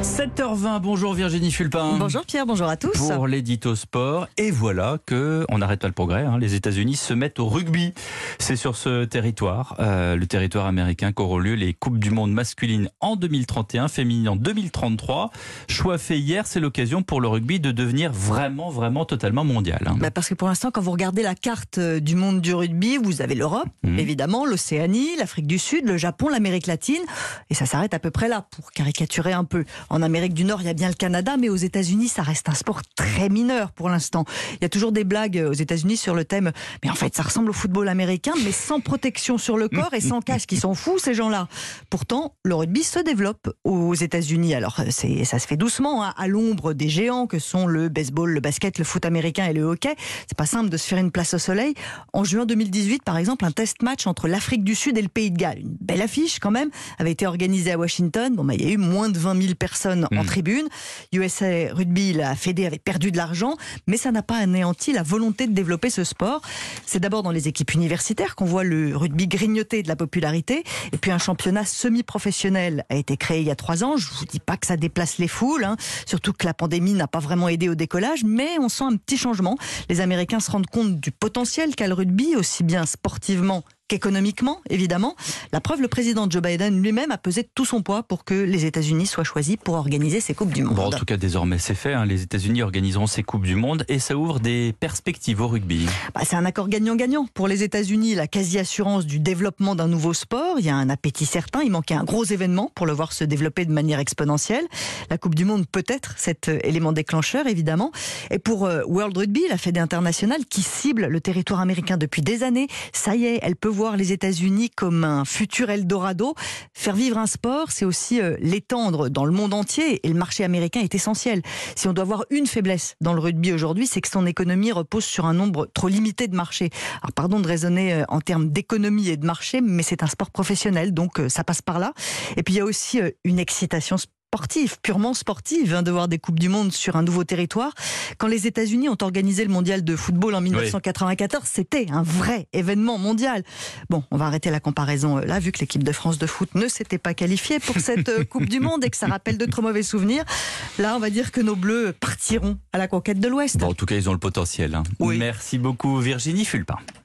7h20, bonjour Virginie Fulpin. Bonjour Pierre, bonjour à tous. Pour l'édito sport, et voilà que on n'arrête pas le progrès, les États-Unis se mettent au rugby. C'est sur ce territoire, le territoire américain, qu'auront lieu les Coupes du Monde masculines en 2031, féminines en 2033. Choix fait hier, c'est l'occasion pour le rugby de devenir vraiment totalement mondial. Parce que pour l'instant, quand vous regardez la carte du monde du rugby, vous avez l'Europe, évidemment, l'Océanie, l'Afrique du Sud, le Japon, l'Amérique latine, et ça s'arrête à peu près là, pour caricaturer un peu. En Amérique du Nord, il y a bien le Canada, mais aux États-Unis, ça reste un sport très mineur pour l'instant. Il y a toujours des blagues aux États-Unis sur le thème, mais en fait, ça ressemble au football américain, mais sans protection sur le corps et sans casque. Ils s'en foutent, ces gens-là. Pourtant, le rugby se développe aux États-Unis. Alors, ça se fait doucement, à l'ombre des géants que sont le baseball, le basket, le foot américain et le hockey. C'est pas simple de se faire une place au soleil. En juin 2018, par exemple, un test match entre l'Afrique du Sud et le Pays de Galles, une belle affiche quand même, avait été organisée à Washington. Il y a eu moins de 20 000 personnes en tribune. USA Rugby, la Fédé, avait perdu de l'argent, mais ça n'a pas anéanti la volonté de développer ce sport. C'est d'abord dans les équipes universitaires qu'on voit le rugby grignoter de la popularité, et puis un championnat semi-professionnel a été créé il y a 3 ans. Je vous dis pas que ça déplace les foules, surtout que la pandémie n'a pas vraiment aidé au décollage, mais on sent un petit changement. Les Américains se rendent compte du potentiel qu'a le rugby, aussi bien sportivement qu'économiquement, évidemment. La preuve, le président Joe Biden lui-même a pesé tout son poids pour que les États-Unis soient choisis pour organiser ces Coupes du Monde. En tout cas, désormais, c'est fait. Les États-Unis organiseront ces Coupes du Monde et ça ouvre des perspectives au rugby. C'est un accord gagnant-gagnant. Pour les États-Unis, la quasi-assurance du développement d'un nouveau sport. Il y a un appétit certain. Il manquait un gros événement pour le voir se développer de manière exponentielle. La Coupe du Monde peut être cet élément déclencheur, évidemment. Et pour World Rugby, la Fédé internationale qui cible le territoire américain depuis des années, ça y est, elle peut voir les États-Unis comme un futur Eldorado. Faire vivre un sport, c'est aussi l'étendre dans le monde entier, et le marché américain est essentiel. Si on doit avoir une faiblesse dans le rugby aujourd'hui, c'est que son économie repose sur un nombre trop limité de marchés. Alors pardon de raisonner en termes d'économie et de marché, mais c'est un sport professionnel, donc ça passe par là. Et puis il y a aussi une excitation sportive, purement sportive, de voir des Coupes du Monde sur un nouveau territoire. Quand les États-Unis ont organisé le mondial de football en 1994, c'était un vrai événement mondial. Bon, on va arrêter la comparaison là, vu que l'équipe de France de foot ne s'était pas qualifiée pour cette Coupe du Monde et que ça rappelle de trop mauvais souvenirs. Là, on va dire que nos Bleus partiront à la conquête de l'Ouest. En tout cas, ils ont le potentiel. Oui. Merci beaucoup Virginie Fulpin.